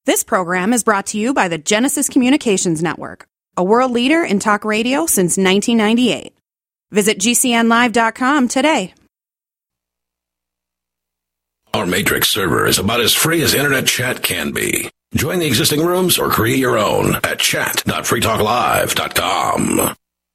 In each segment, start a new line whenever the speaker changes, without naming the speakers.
This program is brought to you by the Genesis Communications Network, a world leader in talk radio since 1998. Visit GCNlive.com today.
Our Matrix server is about as free as internet chat can be. Join the existing rooms or create your own at chat.freetalklive.com.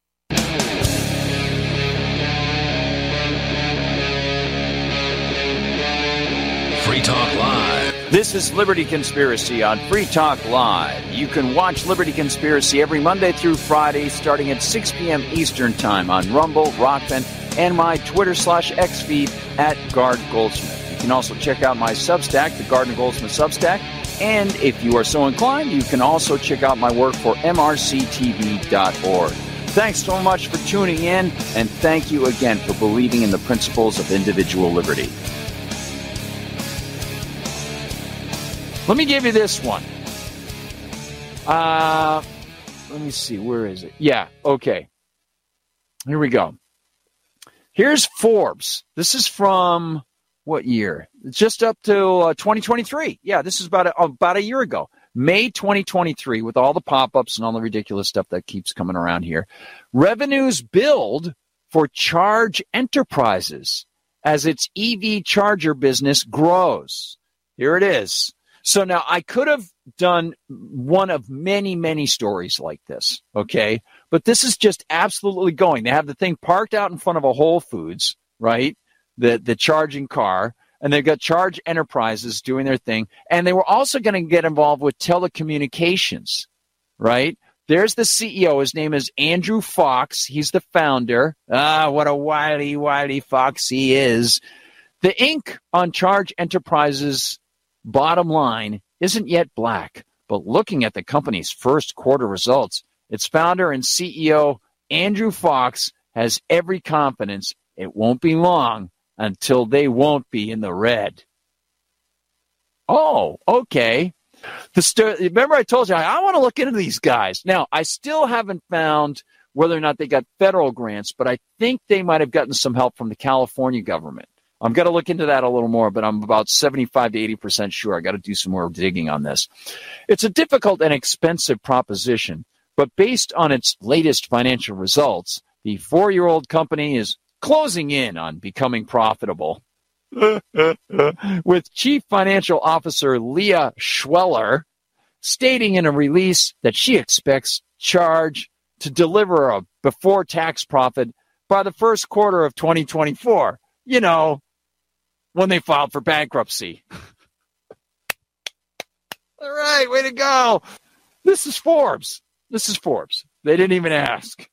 Free Talk Live.
This is Liberty Conspiracy on Free Talk Live. You can watch Liberty Conspiracy every Monday through Friday starting at 6 p.m. Eastern Time on Rumble, Rockfin, and my Twitter/X feed at Gard Goldsmith. You can also check out my Substack, the Gardner Goldsmith Substack. And if you are so inclined, you can also check out my work for mrctv.org. Thanks so much for tuning in, and thank you again for believing in the principles of individual liberty. Let me give you this one. Let me see. Where is it? Yeah, okay. Here we go. Here's Forbes. This is from what year? Just up to 2023. Yeah, this is about a year ago. May 2023, with all the pop-ups and all the ridiculous stuff that keeps coming around here. Revenues billed for Charge Enterprises as its EV charger business grows. Here it is. So now I could have done one of many, many stories like this, okay? But this is just absolutely going. They have the thing parked out in front of a Whole Foods, right? The charging car. And they've got Charge Enterprises doing their thing. And they were also going to get involved with telecommunications, right? There's the CEO. His name is Andrew Fox. He's the founder. What a wily fox he is. The ink on Charge Enterprises' bottom line isn't yet black, but looking at the company's first quarter results, its founder and CEO, Andrew Fox, has every confidence it won't be long until they won't be in the red. Oh, okay. Remember I told you, I want to look into these guys. Now, I still haven't found whether or not they got federal grants, but I think they might have gotten some help from the California government. I'm going to look into that a little more, but I'm about 75 to 80% sure. I got to do some more digging on this. It's a difficult and expensive proposition, but based on its latest financial results, the 4-year-old company is closing in on becoming profitable. With Chief Financial Officer Leah Schweller stating in a release that she expects Charge to deliver a before-tax profit by the first quarter of 2024. You know, when they filed for bankruptcy. All right, way to go. This is Forbes. They didn't even ask.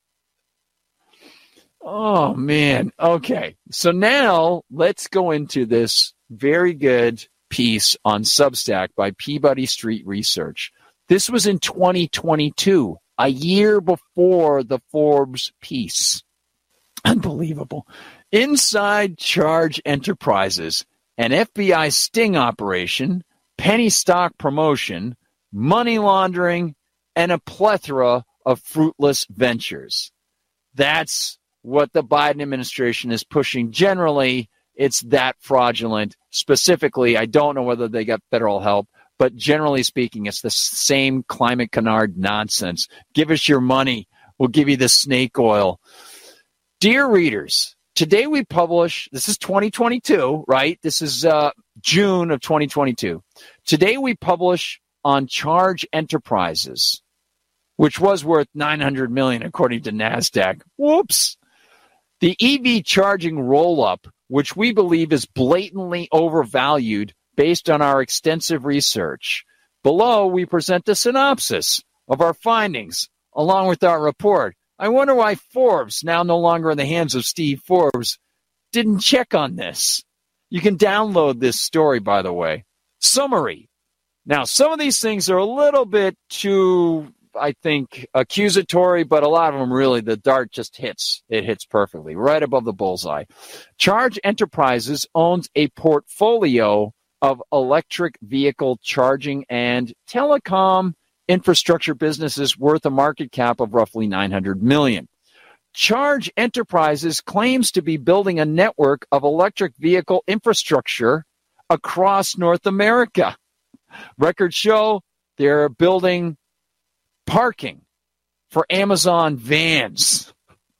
Oh, man. Okay. So now let's go into this very good piece on Substack by Peabody Street Research. This was in 2022, a year before the Forbes piece. Unbelievable. Inside Charge Enterprises, an FBI sting operation, penny stock promotion, money laundering, and a plethora of fruitless ventures. That's what the Biden administration is pushing. Generally, it's that fraudulent. Specifically, I don't know whether they got federal help, but generally speaking, it's the same climate canard nonsense. Give us your money. We'll give you the snake oil. Dear readers, today we publish, this is 2022, right? This is June of 2022. Today we publish on Charge Enterprises, which was worth $900 million according to NASDAQ. Whoops. The EV charging roll-up, which we believe is blatantly overvalued based on our extensive research. Below, we present a synopsis of our findings along with our report. I wonder why Forbes, now no longer in the hands of Steve Forbes, didn't check on this. You can download this story, by the way. Summary. Now, some of these things are a little bit too, I think, accusatory, but a lot of them really, the dart just hits. It hits perfectly, right above the bullseye. Charge Enterprises owns a portfolio of electric vehicle charging and telecom infrastructure businesses worth a market cap of roughly $900 million. Charge Enterprises claims to be building a network of electric vehicle infrastructure across North America. Records show they're building parking for Amazon vans.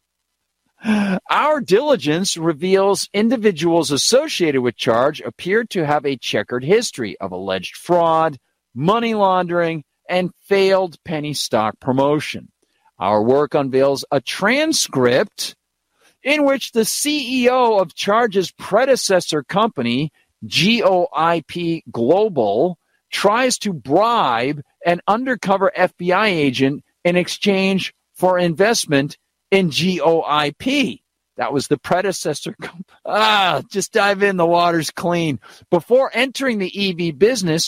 Our diligence reveals individuals associated with Charge appear to have a checkered history of alleged fraud, money laundering, and failed penny stock promotion. Our work unveils a transcript in which the CEO of Charge's predecessor company, GOIP Global, tries to bribe an undercover FBI agent in exchange for investment in GOIP. That was the predecessor company. Just dive in. The water's clean. Before entering the EV business,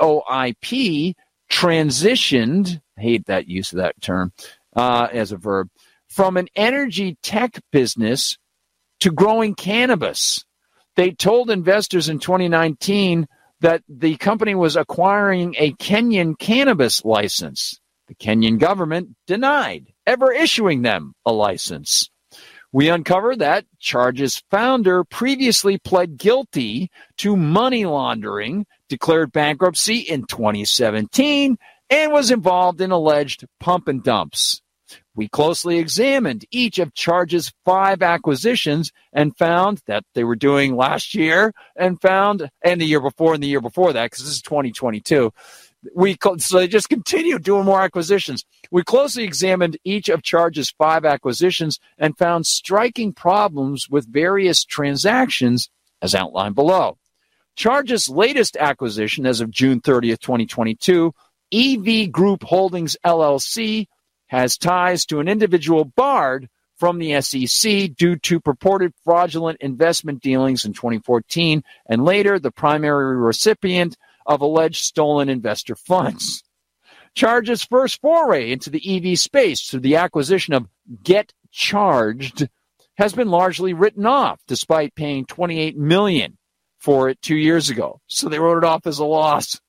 GOIP transitioned, I hate that use of that term as a verb, from an energy tech business to growing cannabis. They told investors in 2019 that the company was acquiring a Kenyan cannabis license. The Kenyan government denied ever issuing them a license. We uncovered that Charge's founder previously pled guilty to money laundering, declared bankruptcy in 2017, and was involved in alleged pump and dumps. We closely examined each of Charge's 5 acquisitions and found that they were doing last year and the year before that, because this is 2022. So they just continue doing more acquisitions. We closely examined each of Charge's 5 acquisitions and found striking problems with various transactions as outlined below. Charge's latest acquisition as of June 30th, 2022, EV Group Holdings, LLC, has ties to an individual barred from the SEC due to purported fraudulent investment dealings in 2014 and later the primary recipient of alleged stolen investor funds. Charge's first foray into the EV space through the acquisition of Get Charged has been largely written off, despite paying $28 million for it 2 years ago. So they wrote it off as a loss.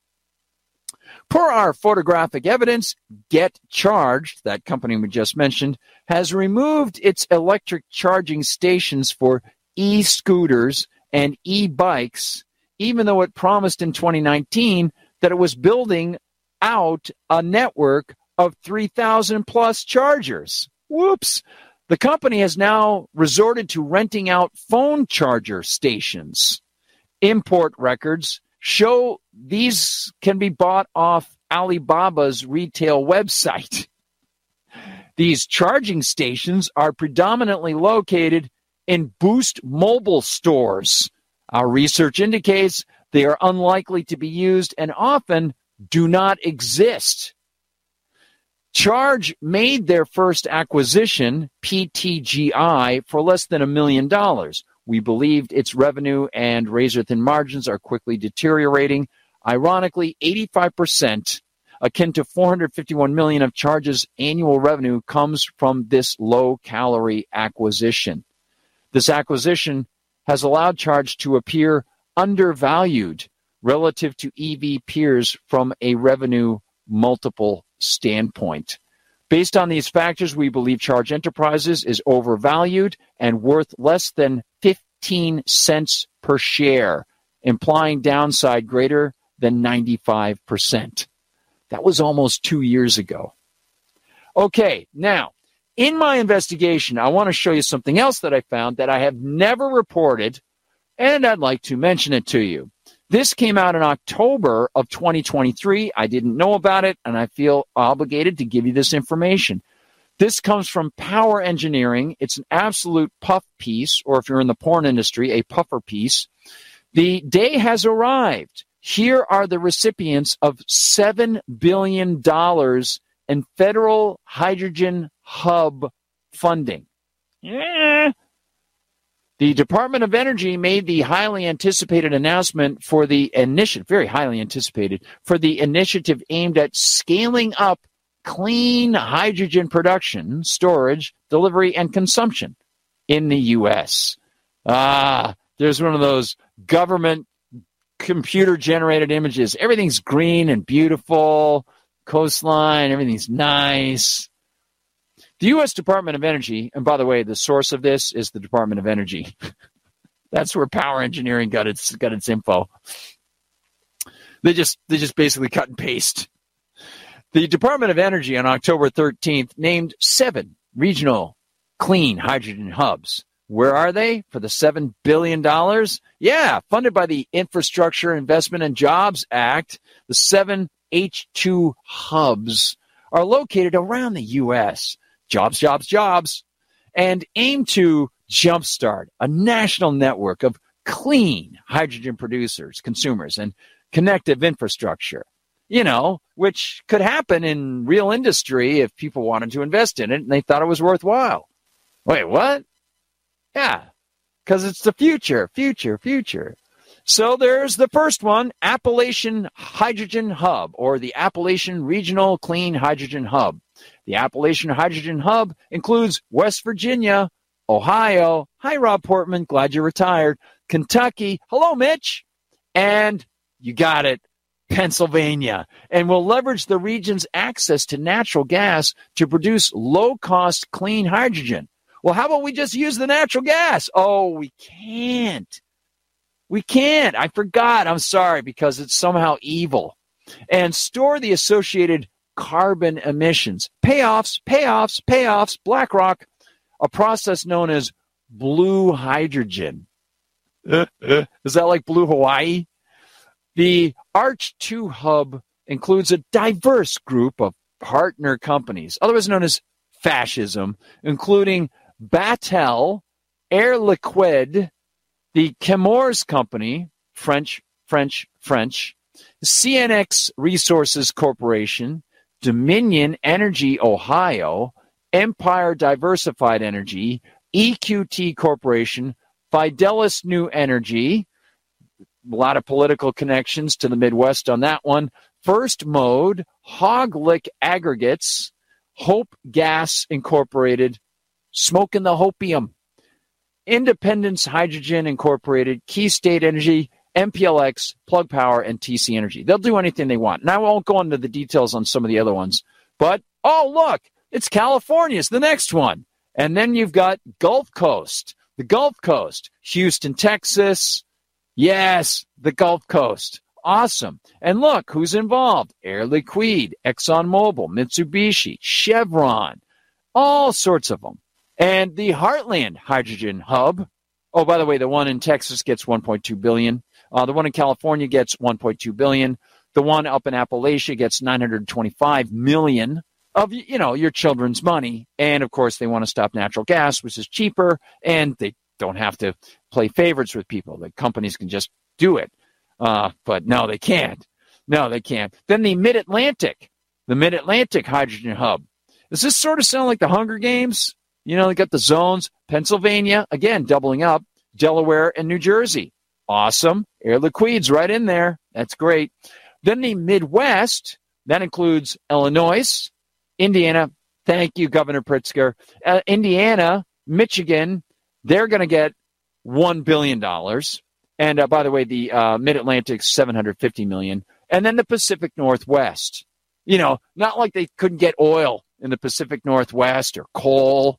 Per our photographic evidence, Get Charged, that company we just mentioned, has removed its electric charging stations for e-scooters and e-bikes, even though it promised in 2019 that it was building out a network of 3,000 plus chargers. Whoops. The company has now resorted to renting out phone charger stations. Import records show these can be bought off Alibaba's retail website. These charging stations are predominantly located in Boost mobile stores. Our research indicates they are unlikely to be used and often do not exist. Charge made their first acquisition, PTGI, for less than $1 million. We believed its revenue and razor-thin margins are quickly deteriorating. Ironically, 85%, akin to $451 million of Charge's annual revenue, comes from this low-calorie acquisition. This acquisition has allowed Charge to appear undervalued relative to EV peers from a revenue multiple standpoint. Based on these factors, we believe Charge Enterprises is overvalued and worth less than 15 cents per share, implying downside greater than 95%. That was almost 2 years ago. Okay, now, in my investigation, I want to show you something else that I found that I have never reported, and I'd like to mention it to you. This came out in October of 2023. I didn't know about it, and I feel obligated to give you this information. This comes from Power Engineering. It's an absolute puff piece, or if you're in the porn industry, a puffer piece. The day has arrived. Here are the recipients of $7 billion in federal hydrogen hub funding. Yeah. The Department of Energy made the highly anticipated announcement for the initiative, very highly anticipated, for the initiative aimed at scaling up clean hydrogen production, storage, delivery, and consumption in the U.S. There's one of those government computer-generated images. Everything's green and beautiful, coastline, everything's nice. The U.S. Department of Energy, and by the way, the source of this is the Department of Energy. That's where Power Engineering got its info. They just basically cut and paste The Department of Energy on October 13th named 7 regional clean hydrogen hubs. Where are they for the $7 billion? Yeah, funded by the Infrastructure Investment and Jobs Act. The 7 H2 hubs are located around the U.S. Jobs, jobs, jobs, and aim to jumpstart a national network of clean hydrogen producers, consumers, and connective infrastructure, which could happen in real industry if people wanted to invest in it and they thought it was worthwhile. Wait, what? Yeah, because it's the future. So there's the first one, Appalachian Hydrogen Hub, or the Appalachian Regional Clean Hydrogen Hub. The Appalachian Hydrogen Hub includes West Virginia, Ohio, hi Rob Portman, glad you're retired, Kentucky, hello Mitch, and you got it, Pennsylvania, and will leverage the region's access to natural gas to produce low-cost clean hydrogen. Well, how about we just use the natural gas? Oh, we can't. I forgot. I'm sorry, because it's somehow evil. And store the associated carbon emissions. Payoffs. BlackRock, a process known as blue hydrogen. Is that like blue Hawaii? The ARCH2 hub includes a diverse group of partner companies, otherwise known as fascism, including Battelle, Air Liquide, the Chemours Company, French, CNX Resources Corporation, Dominion Energy Ohio, Empire Diversified Energy, EQT Corporation, Fidelis New Energy, a lot of political connections to the Midwest on that one, First Mode, Hoglick Aggregates, Hope Gas Incorporated, Smoking the Hopium, Independence Hydrogen Incorporated, Key State Energy, MPLX, Plug Power, and TC Energy. They'll do anything they want. And I won't go into the details on some of the other ones. But, oh, look, it's California. It's the next one. And then you've got Gulf Coast, the Gulf Coast, Houston, Texas. Yes, the Gulf Coast. Awesome. And look, who's involved? Air Liquide, ExxonMobil, Mitsubishi, Chevron, all sorts of them. And the Heartland Hydrogen Hub, oh, by the way, the one in Texas gets $1.2 billion. The one in California gets $1.2 billion. The one up in Appalachia gets $925 million of, your children's money. And, of course, they want to stop natural gas, which is cheaper, and they don't have to play favorites with people. The companies can just do it. But no, they can't. Then the Mid-Atlantic Hydrogen Hub. Does this sort of sound like the Hunger Games? They got the zones, Pennsylvania, again, doubling up, Delaware and New Jersey. Awesome. Air Liquide's right in there. That's great. Then the Midwest, that includes Illinois, Indiana. Thank you, Governor Pritzker. Indiana, Michigan, they're going to get $1 billion. And by the way, the Mid-Atlantic, $750 million. And then the Pacific Northwest. Not like they couldn't get oil in the Pacific Northwest or coal.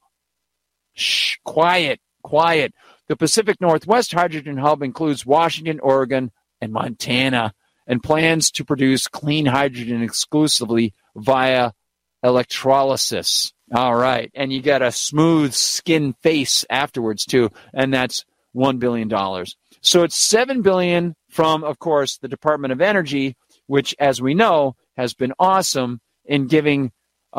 Shh, quiet. The Pacific Northwest Hydrogen Hub includes Washington, Oregon, and Montana, and plans to produce clean hydrogen exclusively via electrolysis. All right. And you got a smooth skin face afterwards, too, and that's $1 billion. So it's $7 billion from, of course, the Department of Energy, which, as we know, has been awesome in giving,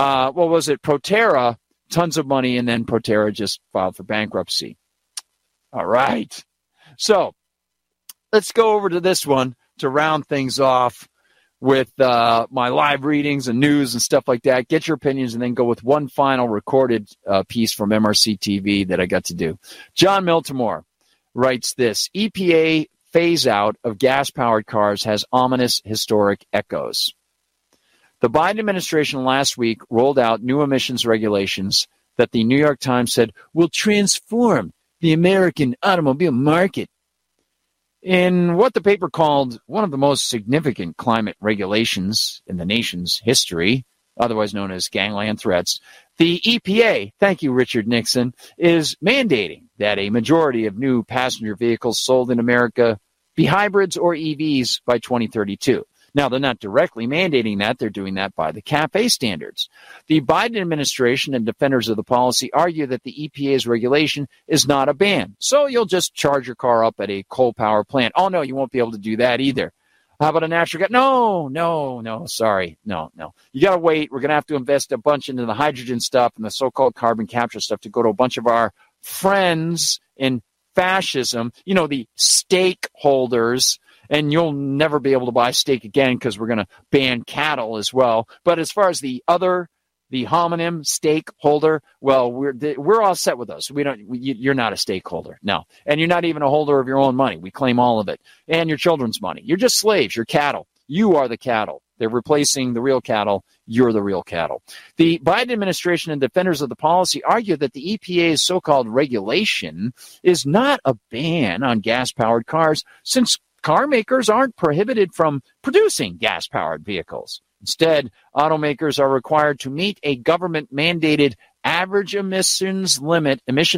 Proterra tons of money, and then Proterra just filed for bankruptcy. All right. So let's go over to this one to round things off with my live readings and news and stuff like that. Get your opinions and then go with one final recorded piece from MRC TV that I got to do. John Miltimore writes this: EPA phase out of gas-powered cars has ominous historic echoes. The Biden administration last week rolled out new emissions regulations that the New York Times said will transform the American automobile market. In what the paper called one of the most significant climate regulations in the nation's history, otherwise known as gangland threats, the EPA, thank you, Richard Nixon, is mandating that a majority of new passenger vehicles sold in America be hybrids or EVs by 2032. Now, they're not directly mandating that. They're doing that by the CAFE standards. The Biden administration and defenders of the policy argue that the EPA's regulation is not a ban. So you'll just charge your car up at a coal power plant. Oh, no, you won't be able to do that either. How about a natural gas? No, sorry. No. You got to wait. We're going to have to invest a bunch into the hydrogen stuff and the so-called carbon capture stuff to go to a bunch of our friends in fascism, the stakeholders. And you'll never be able to buy steak again because we're going to ban cattle as well. But as far as the homonym stakeholder, well, we're all set with those. You're not a stakeholder, no, and you're not even a holder of your own money. We claim all of it, and your children's money. You're just slaves. You're cattle. You are the cattle. They're replacing the real cattle. You're the real cattle. The Biden administration and defenders of the policy argue that the EPA's so-called regulation is not a ban on gas-powered cars, since car makers aren't prohibited from producing gas-powered vehicles. Instead, automakers are required to meet a government-mandated average emissions limit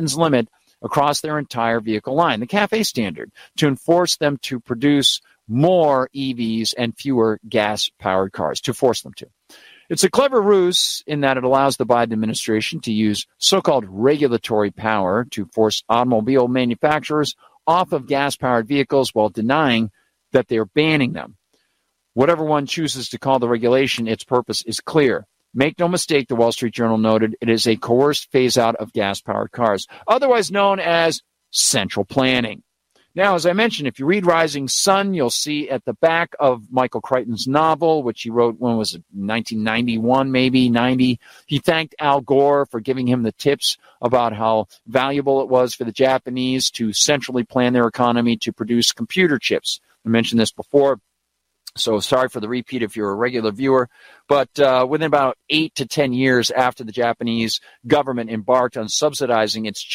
across their entire vehicle line, the CAFE standard, to enforce them to produce more EVs and fewer gas-powered cars, to force them to. It's a clever ruse in that it allows the Biden administration to use so-called regulatory power to force automobile manufacturers off of gas-powered vehicles while denying that they're banning them. Whatever one chooses to call the regulation, its purpose is clear. Make no mistake, the Wall Street Journal noted, it is a coerced phase-out of gas-powered cars, otherwise known as central planning. Now, as I mentioned, if you read Rising Sun, you'll see at the back of Michael Crichton's novel, which he wrote, when was it, 1991, maybe, 90, he thanked Al Gore for giving him the tips about how valuable it was for the Japanese to centrally plan their economy to produce computer chips. I mentioned this before, so sorry for the repeat if you're a regular viewer, but within about 8 to 10 years after the Japanese government embarked on subsidizing its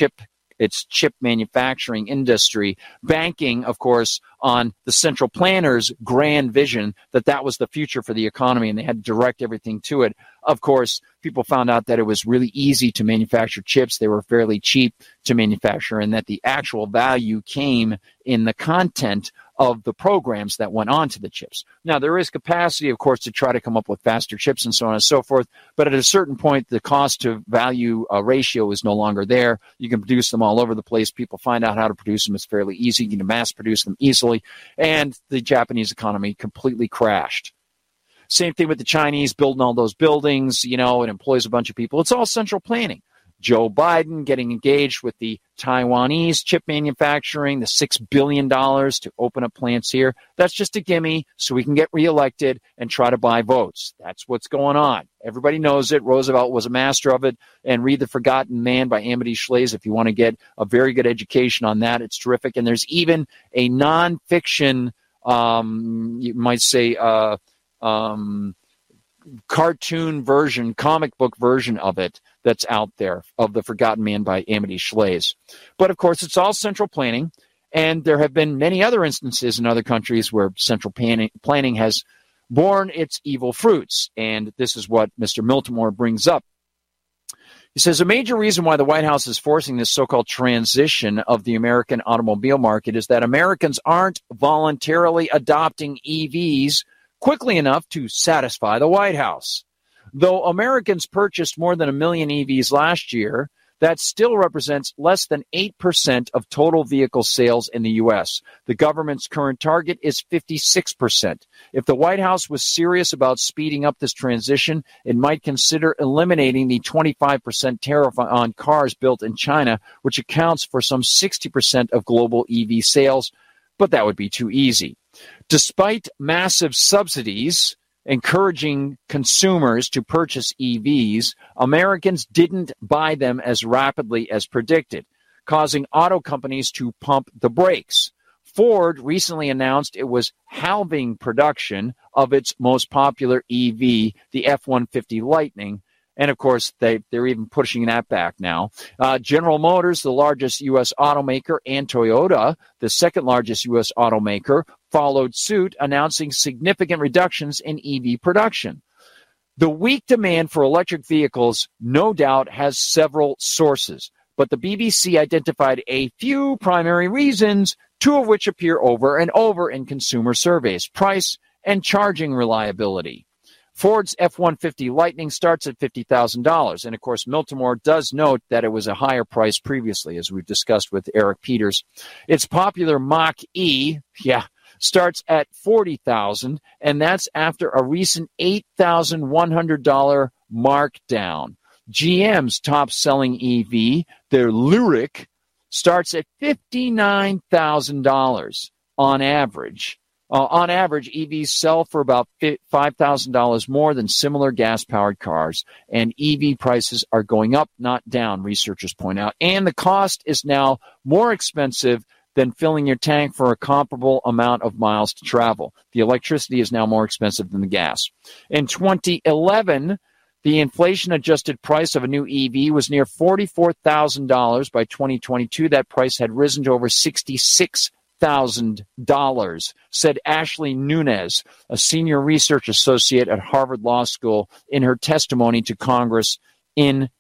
chip manufacturing industry, banking, of course, on the central planners' grand vision that was the future for the economy, and they had to direct everything to it. Of course, people found out that it was really easy to manufacture chips. They were fairly cheap to manufacture, and that the actual value came in the content of the programs that went onto the chips. Now, there is capacity, of course, to try to come up with faster chips and so on and so forth, but at a certain point, the cost-to-value ratio is no longer there. You can produce them all over the place. People find out how to produce them. It's fairly easy. You can mass-produce them easily, and the Japanese economy completely crashed. Same thing with the Chinese building all those buildings, it employs a bunch of people. It's all central planning. Joe Biden getting engaged with the Taiwanese chip manufacturing, the $6 billion to open up plants here. That's just a gimme so we can get reelected and try to buy votes. That's what's going on. Everybody knows it. Roosevelt was a master of it. And read The Forgotten Man by Amity Shlaes if you want to get a very good education on that. It's terrific. And there's even a nonfiction, you might say, cartoon version, comic book version of it that's out there, of The Forgotten Man by Amity Shlaes. But of course, it's all central planning, and there have been many other instances in other countries where central planning has borne its evil fruits, and this is what Mr. Miltimore brings up. He says, a major reason why the White House is forcing this so-called transition of the American automobile market is that Americans aren't voluntarily adopting EVs quickly enough to satisfy the White House. Though Americans purchased more than 1 million EVs last year, that still represents less than 8% of total vehicle sales in the U.S. The government's current target is 56%. If the White House was serious about speeding up this transition, it might consider eliminating the 25% tariff on cars built in China, which accounts for some 60% of global EV sales, but that would be too easy. Despite massive subsidies encouraging consumers to purchase EVs, Americans didn't buy them as rapidly as predicted, causing auto companies to pump the brakes. Ford recently announced it was halving production of its most popular EV, the F-150 Lightning. And, of course, they're even pushing that back now. General Motors, the largest U.S. automaker, and Toyota, the second largest U.S. automaker, followed suit, announcing significant reductions in EV production. The weak demand for electric vehicles, no doubt, has several sources, but the BBC identified a few primary reasons, two of which appear over and over in consumer surveys: price and charging reliability. Ford's F-150 Lightning starts at $50,000. And, of course, Miltimore does note that it was a higher price previously, as we've discussed with Eric Peters. Its popular Mach-E, starts at $40,000, and that's after a recent $8,100 markdown. GM's top-selling EV, their Lyriq, starts at $59,000 on average. On average, EVs sell for about $5,000 more than similar gas-powered cars, and EV prices are going up, not down, researchers point out. And the cost is now more expensive than filling your tank for a comparable amount of miles to travel. The electricity is now more expensive than the gas. In 2011, the inflation-adjusted price of a new EV was near $44,000. By 2022, that price had risen to over $66,000, said Ashley Nunes, a senior research associate at Harvard Law School, in her testimony to Congress in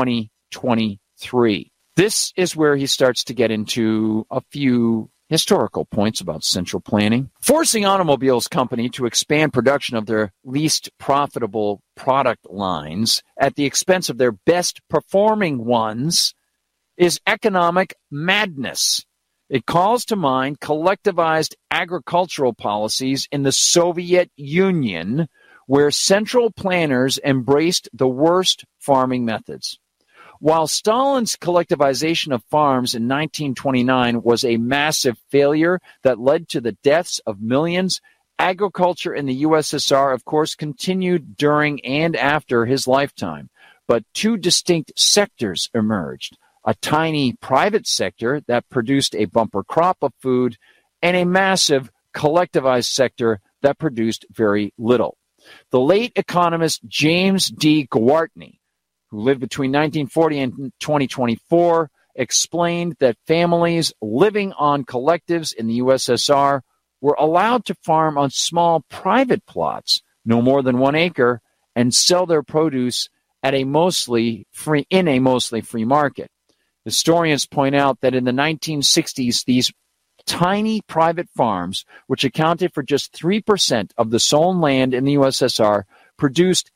2023. This is where he starts to get into a few historical points about central planning. Forcing automobiles company to expand production of their least profitable product lines at the expense of their best performing ones is economic madness. It calls to mind collectivized agricultural policies in the Soviet Union, where central planners embraced the worst farming methods. While Stalin's collectivization of farms in 1929 was a massive failure that led to the deaths of millions, agriculture in the USSR, of course, continued during and after his lifetime. But two distinct sectors emerged: a tiny private sector that produced a bumper crop of food, and a massive collectivized sector that produced very little. The late economist James D. Gwartney, who lived between 1940 and 2024, explained that families living on collectives in the USSR were allowed to farm on small private plots, no more than 1 acre, and sell their produce at a mostly free market. Historians point out that in the 1960s, these tiny private farms, which accounted for just 3% of the sown land in the USSR, produced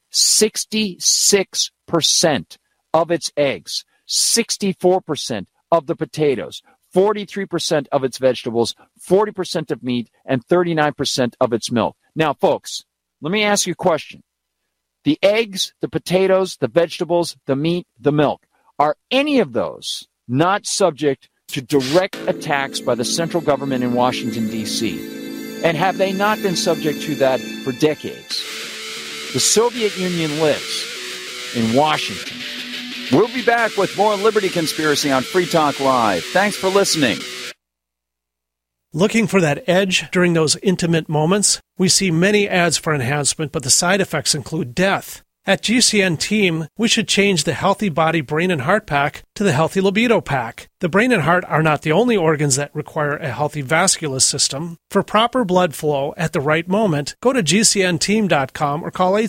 66% of its eggs, 64% of the potatoes, 43% of its vegetables, 40% of meat, and 39% of its milk. Now, folks, let me ask you a question. The eggs, the potatoes, the vegetables, the meat, the milk, are any of those not subject to direct attacks by the central government in Washington, D.C.? And have they not been subject to that for decades? The Soviet Union lives in Washington. We'll be back with more Liberty Conspiracy on Free Talk Live. Thanks for listening.
Looking for that edge during those intimate moments? We see many ads for enhancement, but the side effects include death. At GCN Team, we should change the Healthy Body, Brain, and Heart Pack to the Healthy Libido Pack. The brain and heart are not the only organs that require a healthy vascular system. For proper blood flow at the right moment, go to GCNteam.com or call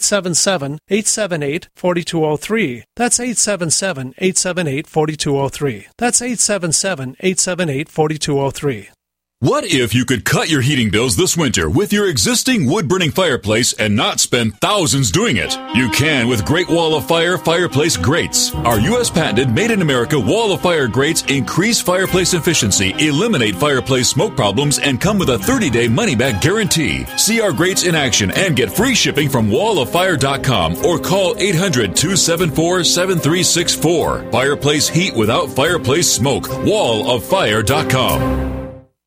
877-878-4203. That's 877-878-4203. That's 877-878-4203.
What if you could cut your heating bills this winter with your existing wood-burning fireplace and not spend thousands doing it? You can with Great Wall of Fire fireplace grates. Our U.S. patented made-in-America Wall of Fire grates increase fireplace efficiency, eliminate fireplace smoke problems, and come with a 30-day money-back guarantee. See our grates in action and get free shipping from walloffire.com or call 800-274-7364. Fireplace heat without fireplace smoke. walloffire.com.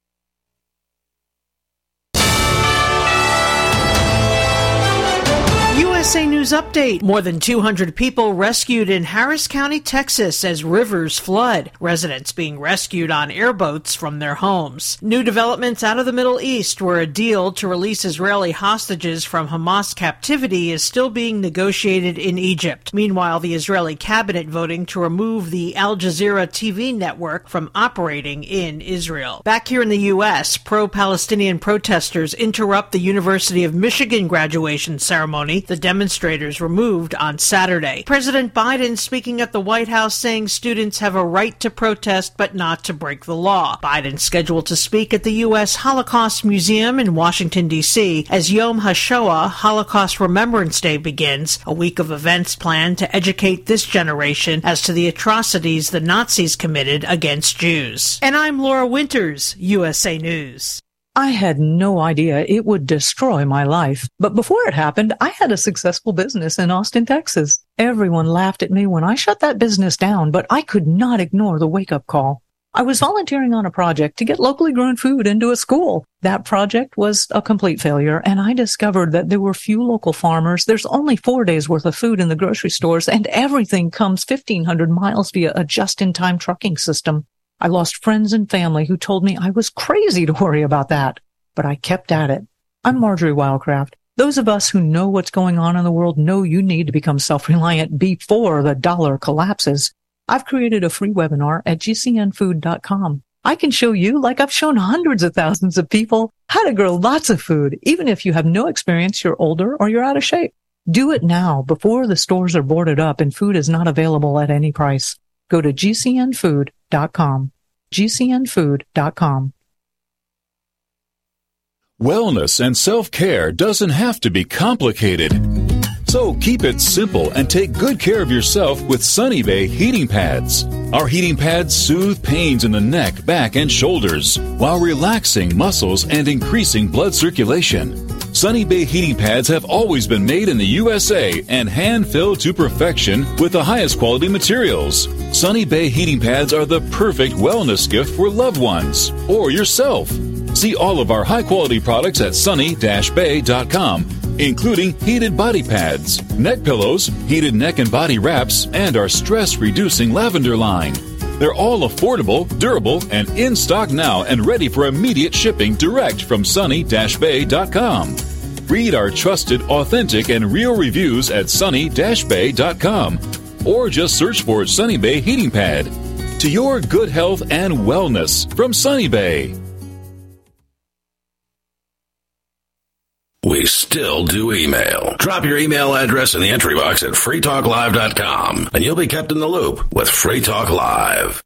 USA News Update. More than 200 people rescued in Harris County, Texas as rivers flood. Residents being rescued on airboats from their homes. New developments out of the Middle East, where a deal to release Israeli hostages from Hamas captivity is still being negotiated in Egypt. Meanwhile, the Israeli cabinet voting to remove the Al Jazeera TV network from operating in Israel. Back here in the U.S., pro-Palestinian protesters interrupt the University of Michigan graduation ceremony. The demonstrators removed on Saturday. President Biden speaking at the White House saying students have a right to protest but not to break the law. Biden scheduled to speak at the U.S. Holocaust Museum in Washington, D.C. as Yom HaShoah, Holocaust Remembrance Day, begins, a week of events planned to educate this generation as to the atrocities the Nazis committed against Jews. And I'm Laura Winters, USA News.
I had no idea it would destroy my life. But before it happened, I had a successful business in Austin, Texas. Everyone laughed at me when I shut that business down, but I could not ignore the wake-up call. I was volunteering on a project to get locally grown food into a school. That project was a complete failure, and I discovered that there were few local farmers. There's only 4 days worth of food in the grocery stores, and everything comes 1,500 miles via a just-in-time trucking system. I lost friends and family who told me I was crazy to worry about that, but I kept at it. I'm Marjorie Wildcraft. Those of us who know what's going on in the world know you need to become self-reliant before the dollar collapses. I've created a free webinar at gcnfood.com. I can show you, like I've shown hundreds of thousands of people, how to grow lots of food, even if you have no experience, you're older, or you're out of shape. Do it now before the stores are boarded up and food is not available at any price. Go to gcnfood.com. gcnfood.com.
Wellness and self-care doesn't have to be complicated. So keep it simple and take good care of yourself with Sunny Bay heating pads. Our heating pads soothe pains in the neck, back, and shoulders while relaxing muscles and increasing blood circulation. Sunny Bay heating pads have always been made in the USA and hand-filled to perfection with the highest quality materials. Sunny Bay heating pads are the perfect wellness gift for loved ones or yourself. See all of our high-quality products at sunny-bay.com, including heated body pads, neck pillows, heated neck and body wraps, and our stress-reducing lavender line. They're all affordable, durable, and in stock now and ready for immediate shipping direct from sunny-bay.com. Read our trusted, authentic, and real reviews at sunny-bay.com or just search for Sunny Bay Heating Pad. To your good health and wellness from Sunny Bay.
We still do email. Drop your email address in the entry box at freetalklive.com, and you'll be kept in the loop with Free Talk Live.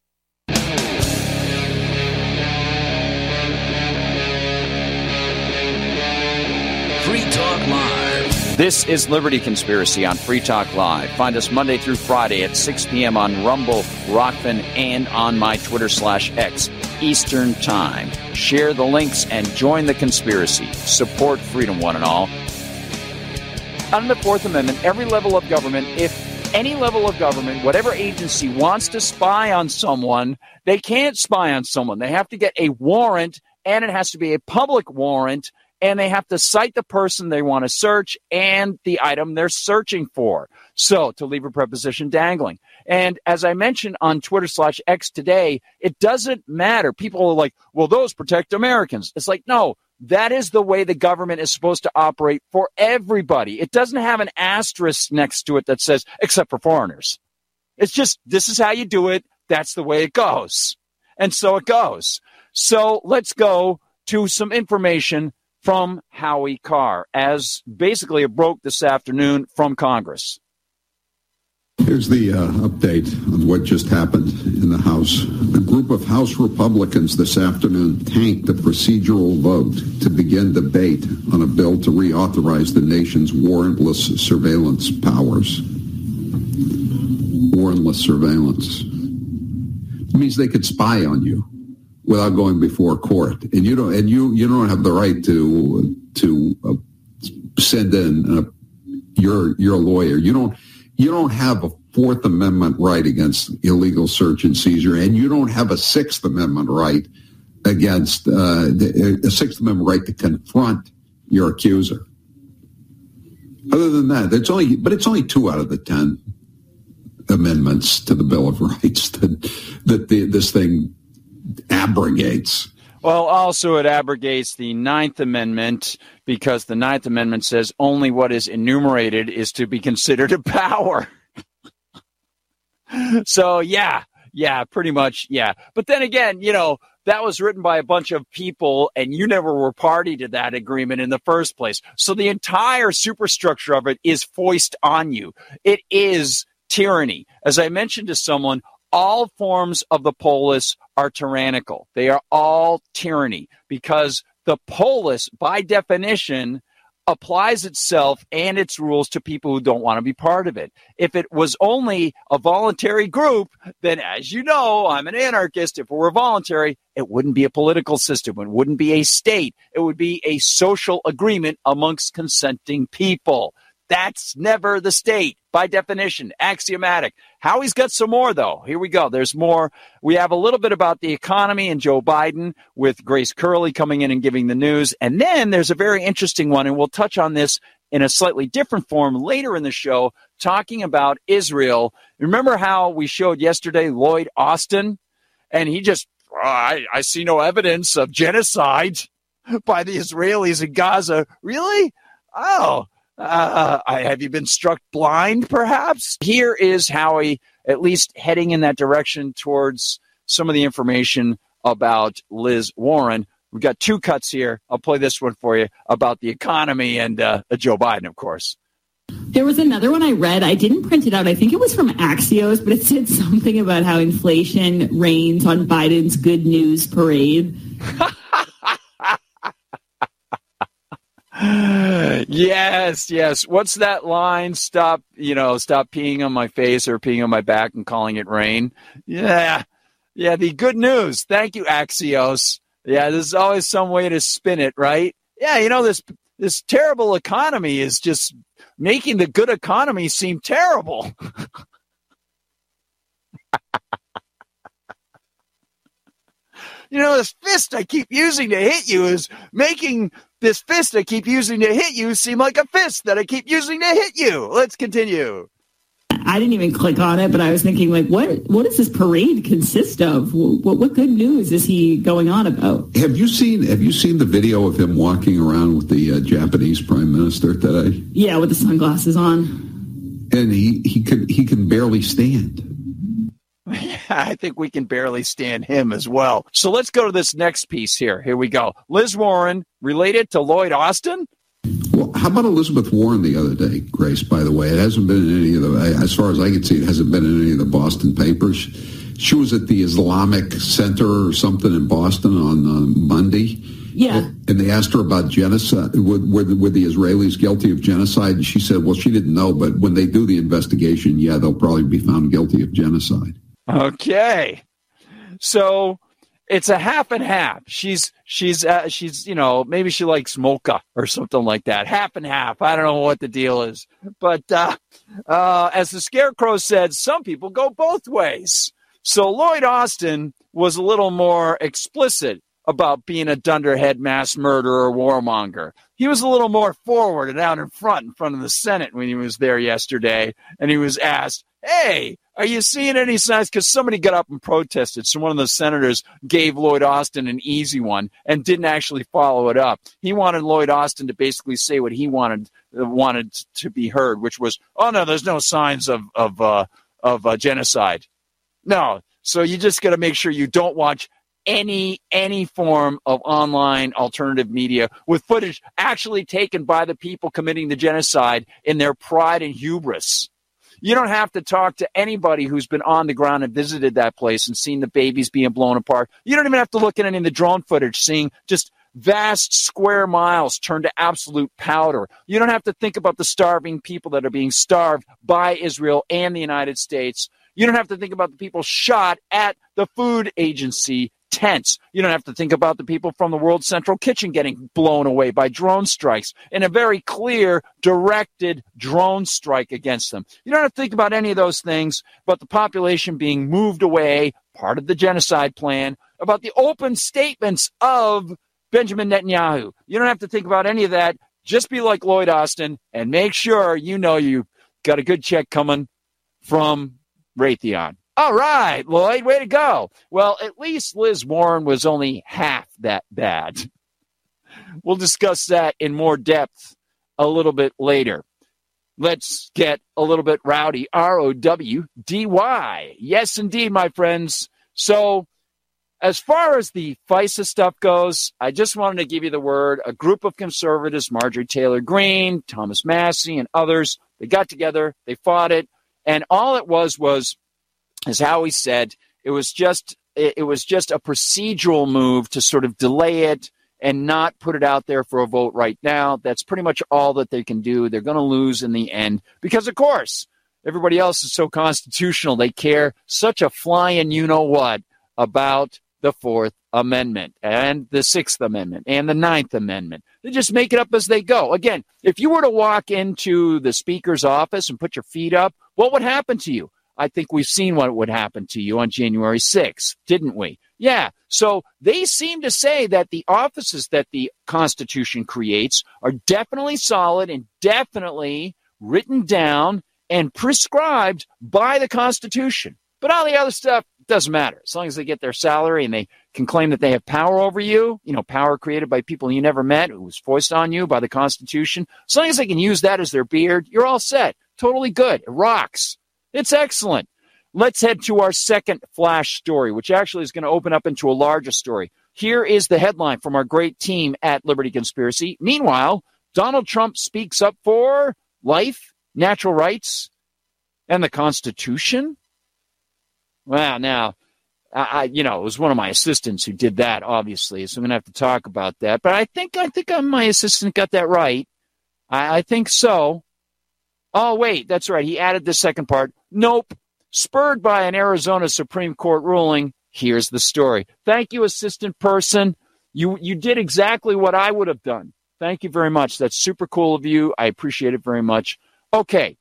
Free Talk Live. This is Liberty Conspiracy on Free Talk Live. Find us Monday through Friday at 6 p.m. on Rumble, Rockfin, and on my Twitter/X Eastern Time. Share the links and join the conspiracy. Support freedom, one and all. Under the Fourth Amendment, every level of government, if any level of government, whatever agency wants to spy on someone, they can't spy on someone. They have to get a warrant, and it has to be a public warrant, and they have to cite the person they want to search and the item they're searching for. So, to leave a preposition dangling. And as I mentioned on Twitter/X today, it doesn't matter. People are like, well, those protect Americans. It's like, no, that is the way the government is supposed to operate for everybody. It doesn't have an asterisk next to it that says, except for foreigners. It's just, this is how you do it. That's the way it goes. And so it goes. So let's go to some information from Howie Carr, as basically it broke this afternoon from Congress.
Here's the update on what just happened in the House. A group of House Republicans this afternoon tanked a procedural vote to begin debate on a bill to reauthorize the nation's warrantless surveillance powers. Warrantless surveillance. It means they could spy on you without going before court, and you don't have the right to send in your lawyer. You don't have a Fourth Amendment right against illegal search and seizure, and you don't have a Sixth Amendment right against a Sixth Amendment right to confront your accuser. Other than that, it's only 2 out of the 10 amendments to the Bill of Rights that this thing abrogates.
Well, also it abrogates the Ninth Amendment, because the Ninth Amendment says only what is enumerated is to be considered a power. So, yeah, pretty much, yeah. But then again, that was written by a bunch of people, and you never were party to that agreement in the first place. So the entire superstructure of it is foist on you. It is tyranny. As I mentioned to someone, all forms of the polis are tyrannical. They are all tyranny because the polis, by definition, applies itself and its rules to people who don't want to be part of it. If it was only a voluntary group, then as you know, I'm an anarchist. If it were voluntary, it wouldn't be a political system. It wouldn't be a state. It would be a social agreement amongst consenting people. That's never the state, by definition, axiomatic. Howie's got some more, though. Here we go. There's more. We have a little bit about the economy and Joe Biden with Grace Curley coming in and giving the news. And then there's a very interesting one, and we'll touch on this in a slightly different form later in the show, talking about Israel. Remember how we showed yesterday Lloyd Austin? And he just, I see no evidence of genocide by the Israelis in Gaza. Really? Oh. Have you been struck blind, perhaps? Here is Howie, at least heading in that direction towards some of the information about Liz Warren. We've got two cuts here. I'll play this one for you about the economy and Joe Biden, of course.
There was another one I read. I didn't print it out. I think it was from Axios, but it said something about how inflation reigns on Biden's good news parade.
Yes. What's that line? Stop peeing on my face or peeing on my back and calling it rain. Yeah. The good news. Thank you, Axios. Yeah, there's always some way to spin it, right? Yeah, this terrible economy is just making the good economy seem terrible. This fist I keep using to hit you is making this fist I keep using to hit you seem like a fist that I keep using to hit you. Let's continue.
I didn't even click on it, but I was thinking, what does this parade consist of? What good news is he going on about?
Have you seen the video of him walking around with the Japanese Prime Minister today?
Yeah, with the sunglasses on.
And he can barely stand.
Yeah, I think we can barely stand him as well. So let's go to this next piece here. Here we go. Liz Warren, related to Lloyd Austin?
Well, how about Elizabeth Warren the other day, Grace, by the way? It hasn't been in any of the, as far as I can see, it hasn't been in any of the Boston papers. She was at the Islamic Center or something in Boston on Monday.
Yeah.
And they asked her about genocide. Were the Israelis guilty of genocide? And she said, well, she didn't know, but when they do the investigation, yeah, they'll probably be found guilty of genocide.
Okay. So it's a half and half. She's maybe she likes mocha or something like that. Half and half. I don't know what the deal is. But as the Scarecrow said, some people go both ways. So Lloyd Austin was a little more explicit about being a dunderhead mass murderer warmonger. He was a little more forward and out in front of the Senate when he was there yesterday. And he was asked, hey, are you seeing any signs? Because somebody got up and protested. So one of the senators gave Lloyd Austin an easy one and didn't actually follow it up. He wanted Lloyd Austin to basically say what he wanted to be heard, which was, oh, no, there's no signs of genocide. No. So you just got to make sure you don't watch any form of online alternative media with footage actually taken by the people committing the genocide in their pride and hubris. You don't have to talk to anybody who's been on the ground and visited that place and seen the babies being blown apart. You don't even have to look at any of the drone footage, seeing just vast square miles turned to absolute powder. You don't have to think about the starving people that are being starved by Israel and the United States. You don't have to think about the people shot at the food agency tents. You don't have to think about the people from the World Central Kitchen getting blown away by drone strikes in a very clear, directed drone strike against them. You don't have to think about any of those things, about the population being moved away, part of the genocide plan, about the open statements of Benjamin Netanyahu. You don't have to think about any of that. Just be like Lloyd Austin and make sure you know you got a good check coming from Raytheon. All right, Lloyd, way to go. Well, at least Liz Warren was only half that bad. We'll discuss that in more depth a little bit later. Let's get a little bit rowdy. ROWDY. Yes, indeed, my friends. So as far as the FISA stuff goes, I just wanted to give you the word. A group of conservatives, Marjorie Taylor Greene, Thomas Massey, and others, they got together, they fought it, and all it was, as Howie said, it was just a procedural move to sort of delay it and not put it out there for a vote right now. That's pretty much all that they can do. They're going to lose in the end because, of course, everybody else is so constitutional. They care such a flying you-know-what about the Fourth Amendment and the Sixth Amendment and the Ninth Amendment. They just make it up as they go. Again, if you were to walk into the Speaker's office and put your feet up, what would happen to you? I think we've seen what would happen to you on January 6th, didn't we? Yeah. So they seem to say that the offices that the Constitution creates are definitely solid and definitely written down and prescribed by the Constitution. But all the other stuff doesn't matter. As long as they get their salary and they can claim that they have power over you, power created by people you never met, who was foisted on you by the Constitution. As long as they can use that as their beard, you're all set. Totally good. It rocks. It's excellent. Let's head to our second flash story, which actually is going to open up into a larger story. Here is the headline from our great team at Liberty Conspiracy. Meanwhile, Donald Trump speaks up for life, natural rights, and the Constitution. Well, now, it was one of my assistants who did that, obviously, so I'm going to have to talk about that. But I think my assistant got that right. I think so. Oh, wait, that's right. He added the second part. Nope. Spurred by an Arizona Supreme Court ruling, here's the story. Thank you, assistant person. You did exactly what I would have done. Thank you very much. That's super cool of you. I appreciate it very much. Okay,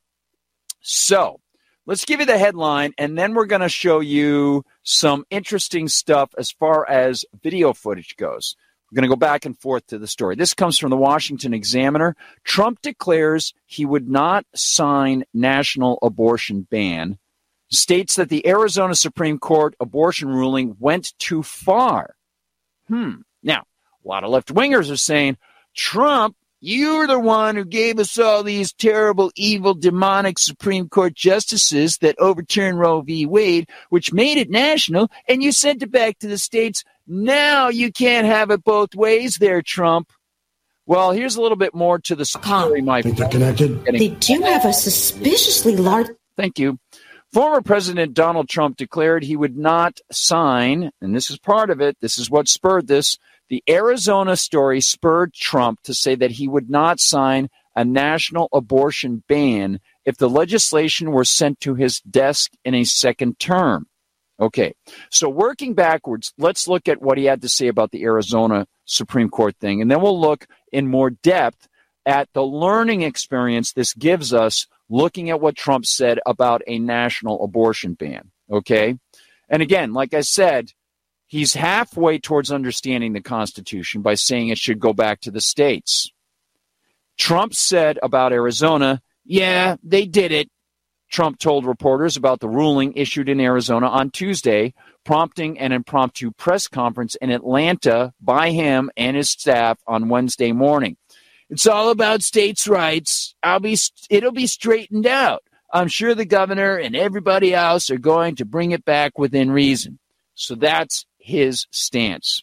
so let's give you the headline, and then we're going to show you some interesting stuff as far as video footage goes. We're going to go back and forth to the story. This comes from the Washington Examiner. Trump declares he would not sign national abortion ban, states that the Arizona Supreme Court abortion ruling went too far. Now, a lot of left-wingers are saying, Trump, you're the one who gave us all these terrible, evil, demonic Supreme Court justices that overturned Roe v. Wade, which made it national, and you sent it back to the states. Now you can't have it both ways there, Trump. Well, here's a little bit more to the story, my friend.
They're connected.
They do have a suspiciously large...
Thank you. Former President Donald Trump declared he would not sign, and this is part of it, this is what spurred this, the Arizona story spurred Trump to say that he would not sign a national abortion ban if the legislation were sent to his desk in a second term. Okay, so working backwards, let's look at what he had to say about the Arizona Supreme Court thing, and then we'll look in more depth at the learning experience this gives us looking at what Trump said about a national abortion ban, okay? And again, like I said, he's halfway towards understanding the Constitution by saying it should go back to the states. Trump said about Arizona, yeah, they did it. Trump told reporters about the ruling issued in Arizona on Tuesday, prompting an impromptu press conference in Atlanta by him and his staff on Wednesday morning. It's all about states' rights. It'll be straightened out. I'm sure the governor and everybody else are going to bring it back within reason. So that's his stance.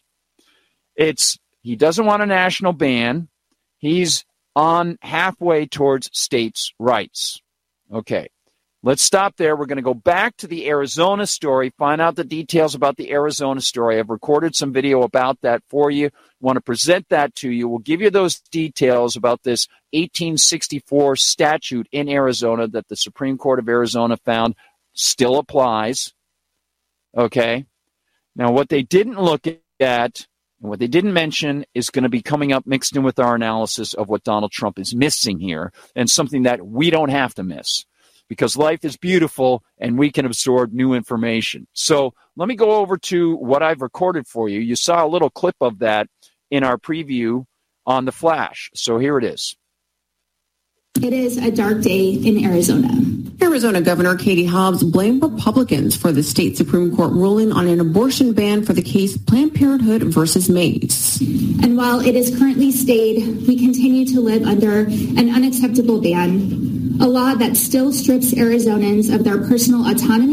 He doesn't want a national ban. He's on halfway towards states' rights. Okay, let's stop there. We're going to go back to the Arizona story, find out the details about the Arizona story. I've recorded some video about that for you. Want to present that to you. We'll give you those details about this 1864 statute in Arizona that the Supreme Court of Arizona found still applies. Okay. Now, what they didn't look at and what they didn't mention is going to be coming up mixed in with our analysis of what Donald Trump is missing here, and something that we don't have to miss because life is beautiful and we can absorb new information. So let me go over to what I've recorded for you. You saw a little clip of that in our preview on the Flash. So here it is.
It is a dark day in Arizona.
Arizona Governor Katie Hobbs blamed Republicans for the state Supreme Court ruling on an abortion ban for the case Planned Parenthood versus Mays.
And while it is currently stayed, we continue to live under an unacceptable ban, a law that still strips Arizonans of their personal autonomy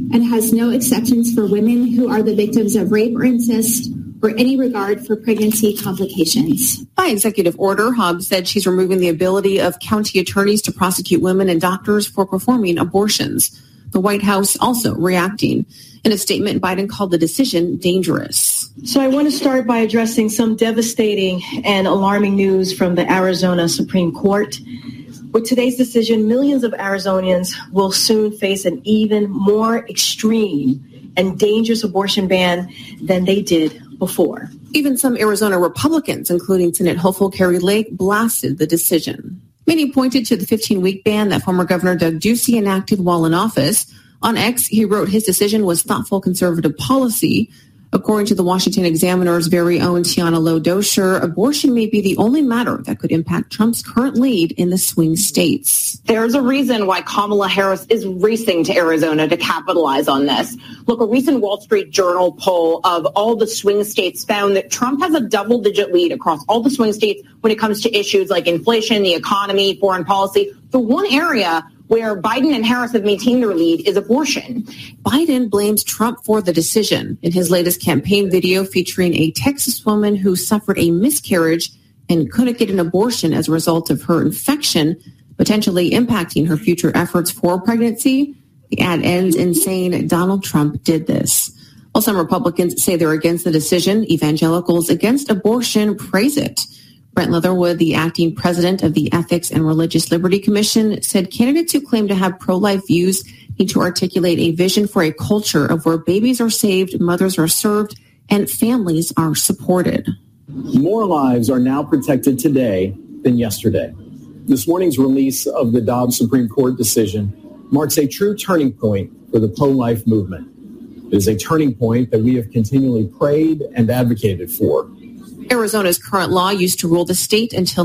and has no exceptions for women who are the victims of rape or incest or any regard for pregnancy complications.
By executive order, Hobbs said she's removing the ability of county attorneys to prosecute women and doctors for performing abortions. The White House also reacting. In a statement, Biden called the decision dangerous.
So I want to start by addressing some devastating and alarming news from the Arizona Supreme Court. With today's decision, millions of Arizonians will soon face an even more extreme and dangerous abortion ban than they did before.
Even some Arizona Republicans, including Senate hopeful Kari Lake, blasted the decision. Many pointed to the 15-week ban that former Governor Doug Ducey enacted while in office. On X, he wrote his decision was thoughtful conservative policy. According to the Washington Examiner's very own Tiana Low-Dosher, abortion may be the only matter that could impact Trump's current lead in the swing states.
There's a reason why Kamala Harris is racing to Arizona to capitalize on this. Look, a recent Wall Street Journal poll of all the swing states found that Trump has a double-digit lead across all the swing states when it comes to issues like inflation, the economy, foreign policy. The one area where Biden and Harris have maintained their lead is abortion.
Biden blames Trump for the decision. In his latest campaign video featuring a Texas woman who suffered a miscarriage and couldn't get an abortion as a result of her infection, potentially impacting her future efforts for pregnancy, the ad ends in saying Donald Trump did this. While some Republicans say they're against the decision, evangelicals against abortion praise it. Brent Leatherwood, the acting president of the Ethics and Religious Liberty Commission, said candidates who claim to have pro-life views need to articulate a vision for a culture of where babies are saved, mothers are served, and families are supported.
More lives are now protected today than yesterday. This morning's release of the Dobbs Supreme Court decision marks a true turning point for the pro-life movement. It is a turning point that we have continually prayed and advocated for.
Arizona's current law used to rule the state until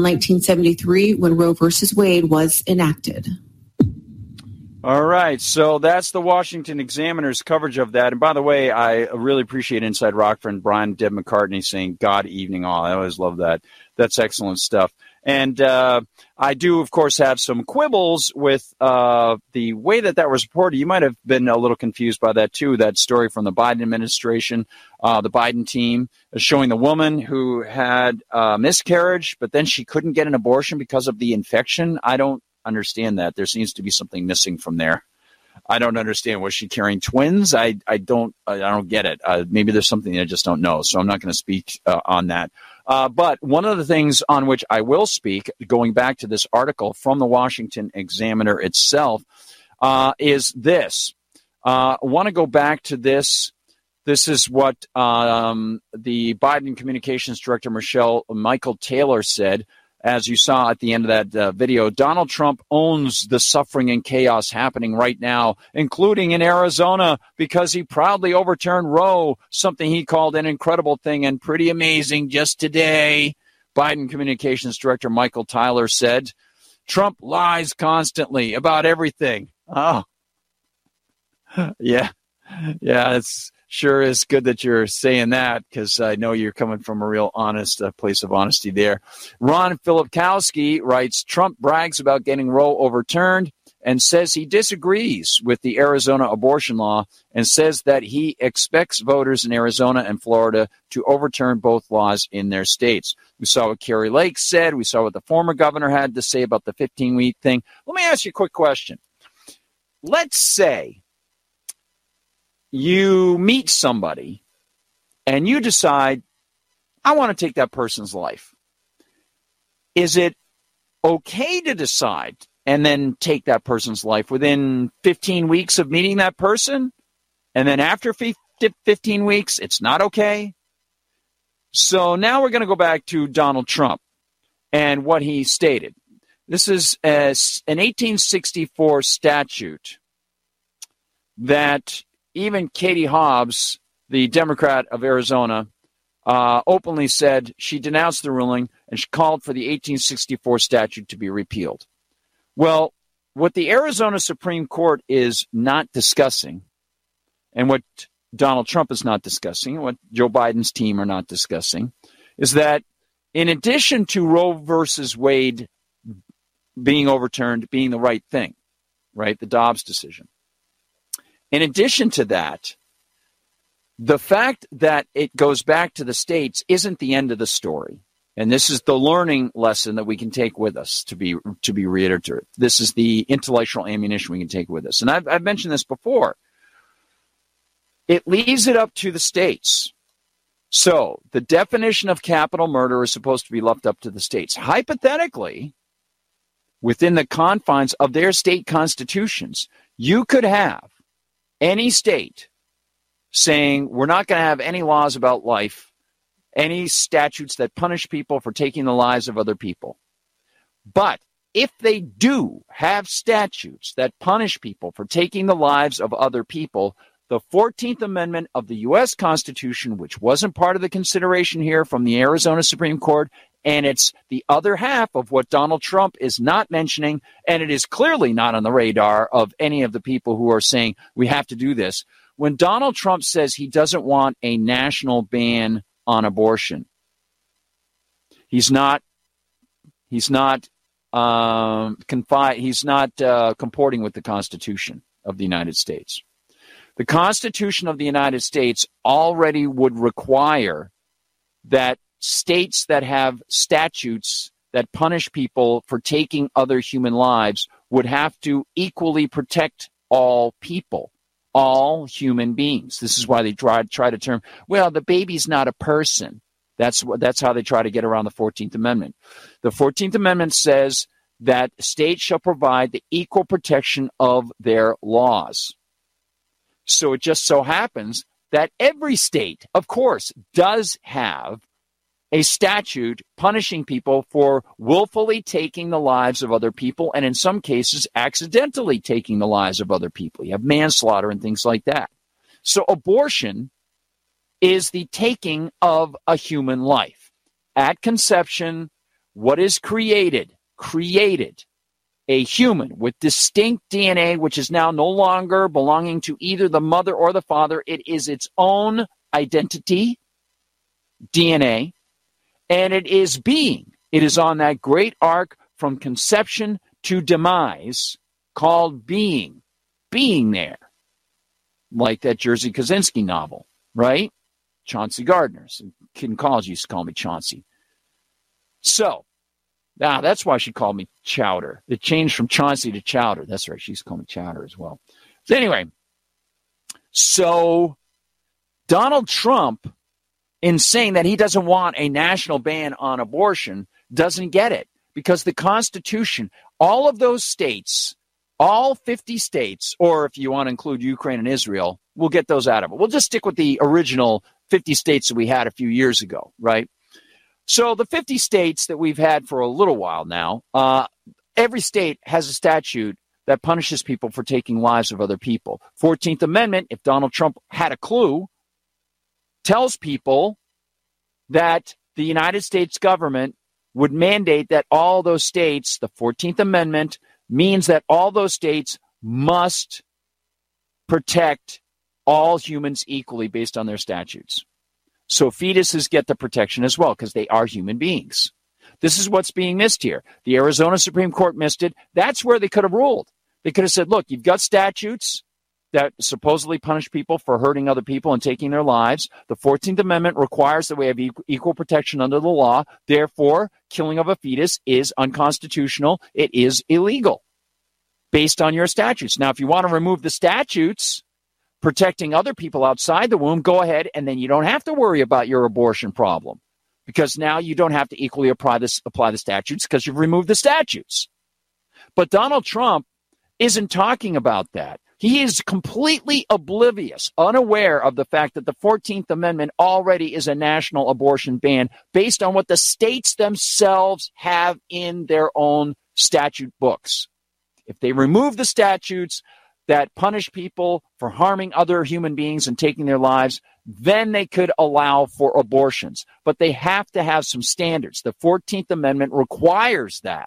1973 when Roe versus Wade was enacted.
All right, so that's the Washington Examiner's coverage of that. And by the way, I really appreciate Inside Rockford and Brian Deb McCartney saying God evening all. I always love that. That's excellent stuff. And I do, of course, have some quibbles with the way that was reported. You might have been a little confused by that, too, that story from the Biden administration, the Biden team, showing the woman who had a miscarriage, but then she couldn't get an abortion because of the infection. I don't understand that. There seems to be something missing from there. I don't understand. Was she carrying twins? I don't get it. Maybe there's something I just don't know, so I'm not going to speak on that. But one of the things on which I will speak, going back to this article from the Washington Examiner itself, is this. I want to go back to this. This is what the Biden Communications Director, Michael Taylor, said. As you saw at the end of that video, Donald Trump owns the suffering and chaos happening right now, including in Arizona, because he proudly overturned Roe, something he called an incredible thing and pretty amazing just today. Biden Communications Director Michael Taylor said, Trump lies constantly about everything. Oh, yeah, it's sure is good that you're saying that, because I know you're coming from a real honest place of honesty there. Ron Filipkowski writes, Trump brags about getting Roe overturned and says he disagrees with the Arizona abortion law and says that he expects voters in Arizona and Florida to overturn both laws in their states. We saw what Kari Lake said. We saw what the former governor had to say about the 15-week thing. Let me ask you a quick question. Let's say you meet somebody and you decide, I want to take that person's life. Is it okay to decide and then take that person's life within 15 weeks of meeting that person? And then after 15 weeks, it's not okay? So now we're going to go back to Donald Trump and what he stated. This is an 1864 statute that even Katie Hobbs, the Democrat of Arizona, openly said she denounced the ruling and she called for the 1864 statute to be repealed. Well, what the Arizona Supreme Court is not discussing, and what Donald Trump is not discussing, and what Joe Biden's team are not discussing, is that in addition to Roe versus Wade being overturned, being the right thing, right, the Dobbs decision, In addition to that, the fact that it goes back to the states isn't the end of the story. And this is the learning lesson that we can take with us, to be reiterative. This is the intellectual ammunition we can take with us. And I've mentioned this before. It leaves it up to the states. So the definition of capital murder is supposed to be left up to the states. Hypothetically, within the confines of their state constitutions, you could have any state saying we're not going to have any laws about life, any statutes that punish people for taking the lives of other people. But if they do have statutes that punish people for taking the lives of other people, the 14th Amendment of the U.S. Constitution, which wasn't part of the consideration here from the Arizona Supreme Court, and it's the other half of what Donald Trump is not mentioning, and it is clearly not on the radar of any of the people who are saying we have to do this. When Donald Trump says he doesn't want a national ban on abortion, he's not comporting with the Constitution of the United States. The Constitution of the United States already would require that states that have statutes that punish people for taking other human lives would have to equally protect all people, all human beings. This is why they try to term, well, the baby's not a person. That's how they try to get around the 14th Amendment. The 14th Amendment says that states shall provide the equal protection of their laws. So it just so happens that every state, of course, does have a statute punishing people for willfully taking the lives of other people, and in some cases, accidentally taking the lives of other people. You have manslaughter and things like that. So abortion is the taking of a human life. At conception, what is created a human with distinct DNA, which is now no longer belonging to either the mother or the father. It is its own identity, DNA, and it is being. It is on that great arc from conception to demise called being there. Like that Jerzy Kosinski novel, right? Chauncey Gardner. Some kid in college used to call me Chauncey. So, now that's why she called me Chowder. It changed from Chauncey to Chowder. That's right. She used to call me Chowder as well. So anyway, so Donald Trump, in saying that he doesn't want a national ban on abortion, doesn't get it. Because the Constitution, all of those states, all 50 states, or if you want to include Ukraine and Israel, we'll get those out of it. We'll just stick with the original 50 states that we had a few years ago, right? So the 50 states that we've had for a little while now, every state has a statute that punishes people for taking lives of other people. 14th Amendment, if Donald Trump had a clue, tells people that the United States government would mandate that all those states, the 14th Amendment means that all those states must protect all humans equally based on their statutes. So fetuses get the protection as well because they are human beings. This is what's being missed here. The Arizona Supreme Court missed it. That's where they could have ruled. They could have said, look, you've got statutes that supposedly punish people for hurting other people and taking their lives. The 14th Amendment requires that we have equal protection under the law. Therefore, killing of a fetus is unconstitutional. It is illegal based on your statutes. Now, if you want to remove the statutes protecting other people outside the womb, go ahead, and then you don't have to worry about your abortion problem because now you don't have to equally apply the statutes because you've removed the statutes. But Donald Trump isn't talking about that. He is completely oblivious, unaware of the fact that the 14th Amendment already is a national abortion ban based on what the states themselves have in their own statute books. If they remove the statutes that punish people for harming other human beings and taking their lives, then they could allow for abortions. But they have to have some standards. The 14th Amendment requires that.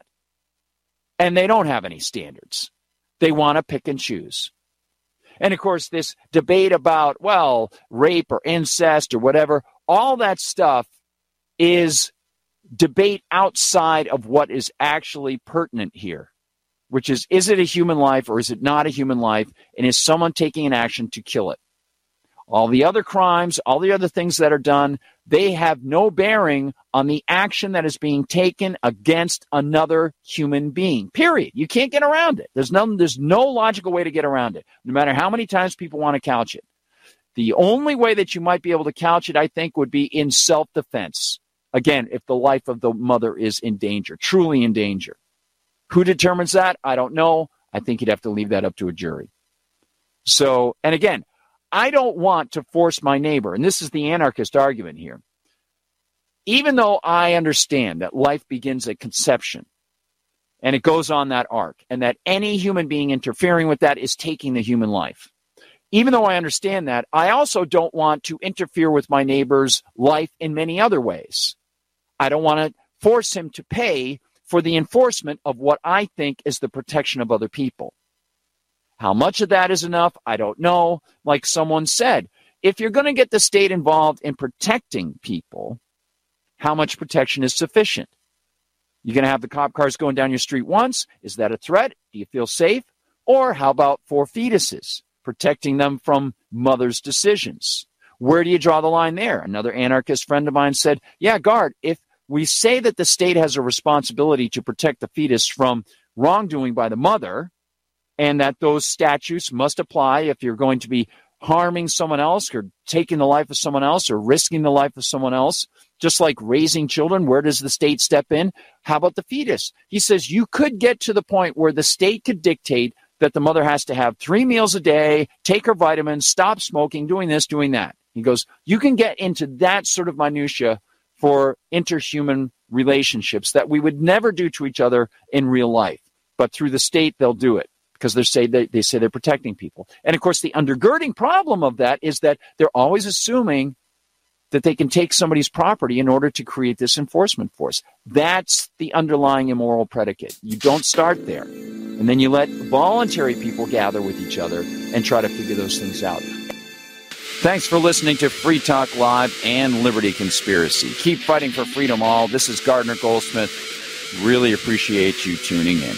And they don't have any standards. They want to pick and choose. And, of course, this debate about, well, rape or incest or whatever, all that stuff is debate outside of what is actually pertinent here. which is it a human life or is it not a human life? And is someone taking an action to kill it? All the other crimes, all the other things that are done, they have no bearing on the action that is being taken against another human being, period. You can't get around it. There's no logical way to get around it, no matter how many times people want to couch it. The only way that you might be able to couch it, I think, would be in self-defense. Again, if the life of the mother is in danger, truly in danger. Who determines that? I don't know. I think you'd have to leave that up to a jury. So, and again, I don't want to force my neighbor, and this is the anarchist argument here. Even though I understand that life begins at conception, and it goes on that arc, and that any human being interfering with that is taking the human life. Even though I understand that, I also don't want to interfere with my neighbor's life in many other ways. I don't want to force him to pay for the enforcement of what I think is the protection of other people. How much of that is enough, I don't know. Like someone said, if you're going to get the state involved in protecting people, how much protection is sufficient? You're going to have the cop cars going down your street once. Is that a threat? Do you feel safe? Or how about for fetuses, protecting them from mothers' decisions? Where do you draw the line there? Another anarchist friend of mine said, yeah, Gard, if we say that the state has a responsibility to protect the fetus from wrongdoing by the mother, and that those statutes must apply if you're going to be harming someone else or taking the life of someone else or risking the life of someone else, just like raising children, where does the state step in? How about the fetus? He says you could get to the point where the state could dictate that the mother has to have 3 meals a day, take her vitamins, stop smoking, doing this, doing that. He goes, you can get into that sort of minutia for interhuman relationships that we would never do to each other in real life. But through the state, they'll do it because they say they're protecting people. And, of course, the undergirding problem of that is that they're always assuming that they can take somebody's property in order to create this enforcement force. That's the underlying immoral predicate. You don't start there. And then you let voluntary people gather with each other and try to figure those things out. Thanks for listening to Free Talk Live and Liberty Conspiracy. Keep fighting for freedom all. This is Gardner Goldsmith. Really appreciate you tuning in.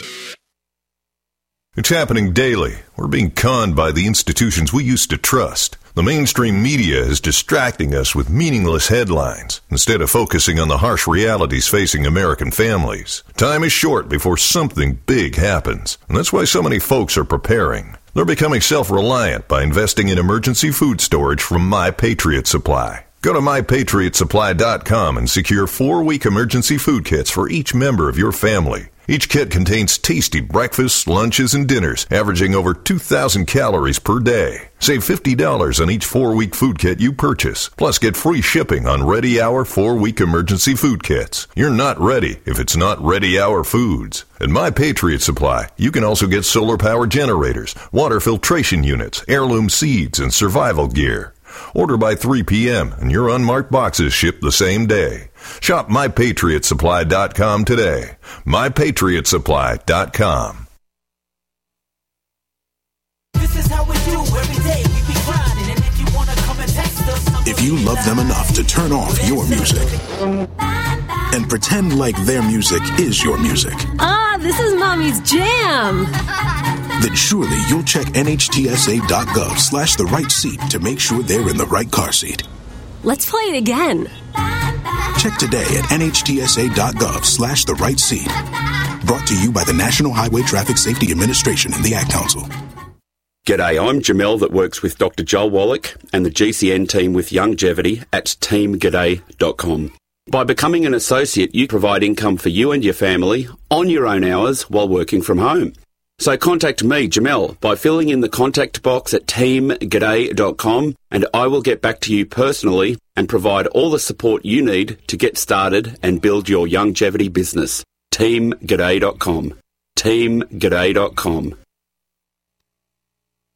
It's happening daily. We're being conned by the institutions we used to trust. The mainstream media is distracting us with meaningless headlines instead of focusing on the harsh realities facing American families. Time is short before something big happens, and that's why so many folks are preparing. They're becoming self-reliant by investing in emergency food storage from My Patriot Supply. Go to MyPatriotSupply.com and secure 4-week emergency food kits for each member of your family. Each kit contains tasty breakfasts, lunches, and dinners, averaging over 2,000 calories per day. Save $50 on each 4-week food kit you purchase. Plus, get free shipping on Ready Hour 4-week emergency food kits. You're not ready if it's not Ready Hour Foods. At My Patriot Supply, you can also get solar power generators, water filtration units, heirloom seeds, and survival gear. Order by 3 p.m. and your unmarked boxes ship the same day. Shop MyPatriotSupply.com today. MyPatriotSupply.com.
This is how we do every day. We be grinding, and if you want to come and text us,
if you love them enough to turn off your music and pretend like their music is your music.
This is Mommy's jam.
Then surely you'll check NHTSA.gov/the right seat to make sure they're in the right car seat.
Let's play it again.
Check today at NHTSA.gov/the right seat. Brought to you by the National Highway Traffic Safety Administration and the Ad Council.
G'day, I'm Jamel that works with Dr. Joel Wallach and the GCN team with Longevity at teamg'day.com. By becoming an associate, you provide income for you and your family on your own hours while working from home. So contact me, Jamel, by filling in the contact box at teamg'day.com, and I will get back to you personally and provide all the support you need to get started and build your longevity business. teamg'day.com. teamg'day.com.